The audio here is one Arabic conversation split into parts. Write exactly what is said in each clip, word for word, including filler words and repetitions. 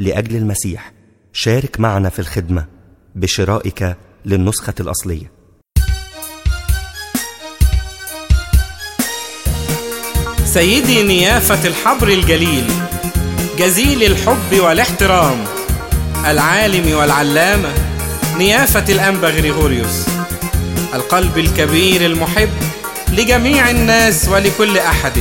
لأجل المسيح شارك معنا في الخدمة بشرائك للنسخة الأصلية. سيدي نيافة الحبر الجليل، جزيل الحب والاحترام، العالم والعلامة نيافة الأنبا غريغوريوس، القلب الكبير المحب لجميع الناس ولكل أحد،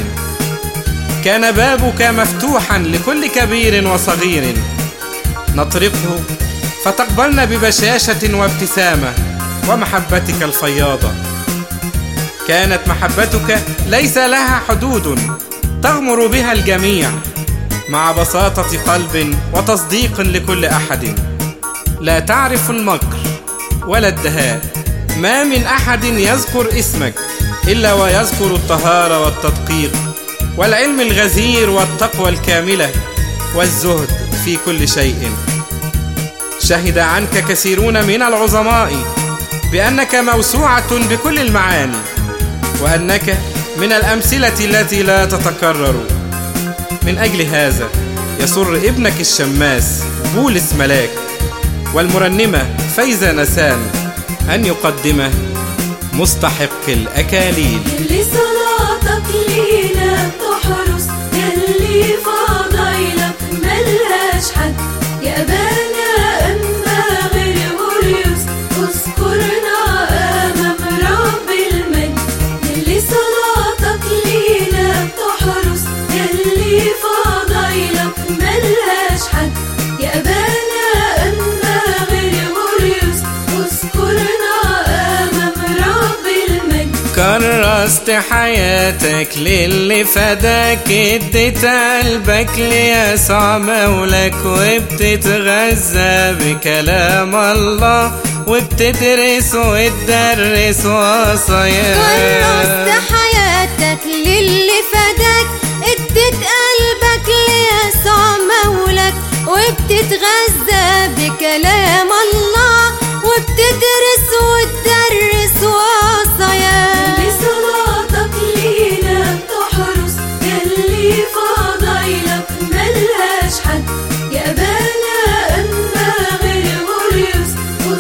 كان بابك مفتوحا لكل كبير وصغير، نطرقه فتقبلنا ببشاشة وابتسامة ومحبتك الفياضة. كانت محبتك ليس لها حدود تغمر بها الجميع، مع بساطة قلب وتصديق لكل أحد، لا تعرف المكر ولا الدهاء. ما من أحد يذكر اسمك إلا ويذكر الطهارة والتدقيق والعلم الغزير والتقوى الكاملة والزهد في كل شيء. شهد عنك كثيرون من العظماء بأنك موسوعة بكل المعاني، وأنك من الأمثلة التي لا تتكرر. من أجل هذا يسر ابنك الشماس بولس ملاك والمرنمة فايزة نسان أن يقدمه مستحق الأكاليل. لصلاتك لينا تحرس، يلي فضايلك ملهاش حد، يا أبانا أنبا غريغوريوس اذكرنا أمام رب المجد. لصلاتك لينا تحرس، يلي فضايلك ملهاش حد، يا أبانا أنبا غريغوريوس اذكرنا أمام رب المجد. كرست حياتك للي فداك، اديت قلبك ليسوع مولاك، وبتتغذى بكلام الله وبتدرس وتدرس وصاياه. كرست حياتك للي فداك، اديت قلبك ليسوع مولاك، وبتتغذى بكلام الله وبتدرس وتدرس وصاياه. لصلاتك لينا تحرس، يلي فضايلك ملهاش حد، يا أبانا أنبا غريغوريوس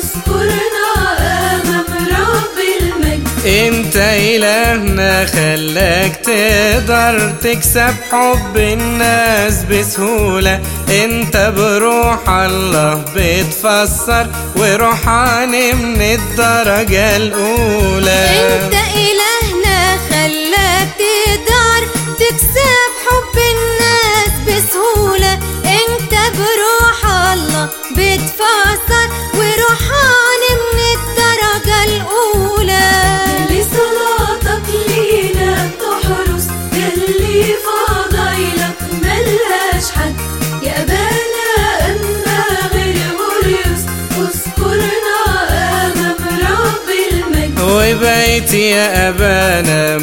اذكرنا أمام رب المجد. انت إلهنا خلاك تقدر تكسب حب الناس بسهولة، انت بروح الله بتفسر وروحاني من الدرجة الأولى. انت إلهنا خلاك تقدر تكسب حب الناس بسهولة، انت بروح الله بتفسر وروحاني من الدرجة الأولى. لصلاتك لينا تحرس، يلي فضايلك ملهاش حد، يا أبانا أنبا غريغوريوس اذكرنا أمام رب المجد. وبقيت يا أبانا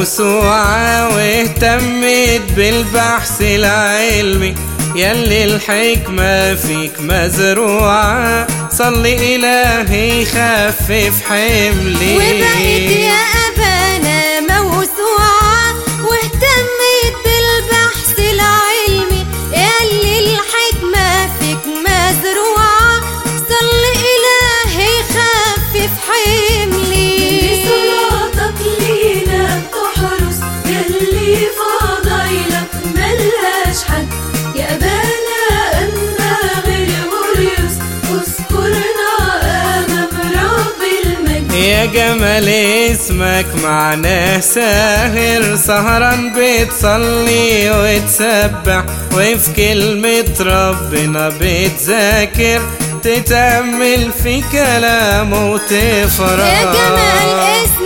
موسوعة واهتميت بالبحث العلمي، يلي الحكمة فيك مزروعة، صلي إلهي خفف حملي. وبقيت يا أبانا موسوعة واهتميت بالبحث العلمي، يلي الحكمة فيك مزروعة، صلي إلهي خفف حملي. لصلاتك لينا تحرس، يلي فضايلك ملهاش حد، يا أبانا أنبا غريغوريوس اذكرنا أمام رب المجد. يا جمال اسمك معناه ساهر، سهران بتصلي وتسبح، وفي كلمة ربنا بتذاكر، تتأمل في كلامه وتفرح. يا جمال اسمك